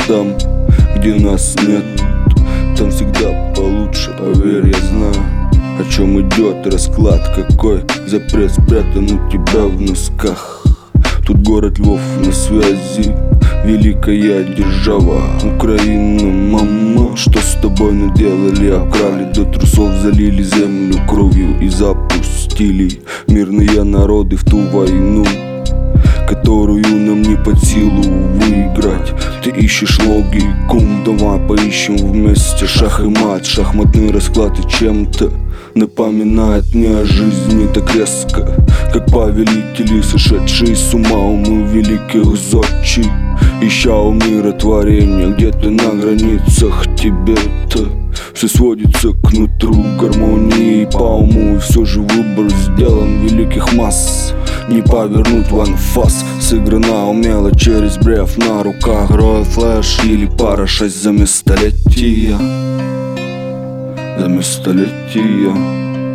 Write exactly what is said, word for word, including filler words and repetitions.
там, где нас нет, там всегда получше, поверь, я знаю, о чем идет расклад, какой запрет спрятан у тебя в носках. Тут город Львов на связи, великая держава Украина, мама. Что с тобой наделали? Обкрали до трусов, залили землю кровью и запустили мирные народы в ту войну, которую нам не под силу выиграть. Ты ищешь логику, давай поищем вместе шах и мат. Шахматный расклад и чем-то напоминает мне о жизни так резко, как повелители, сошедшие с ума умы великих зодчий, ища умиротворения где-то на границах. Тебе-то все сводится к нутру гармонии по уму, и все же выбор сделан великих масс. Не повернуть в анфас, сыграна умело через брев на руках. Роял флэш или пара шесть за столетия, за столетия.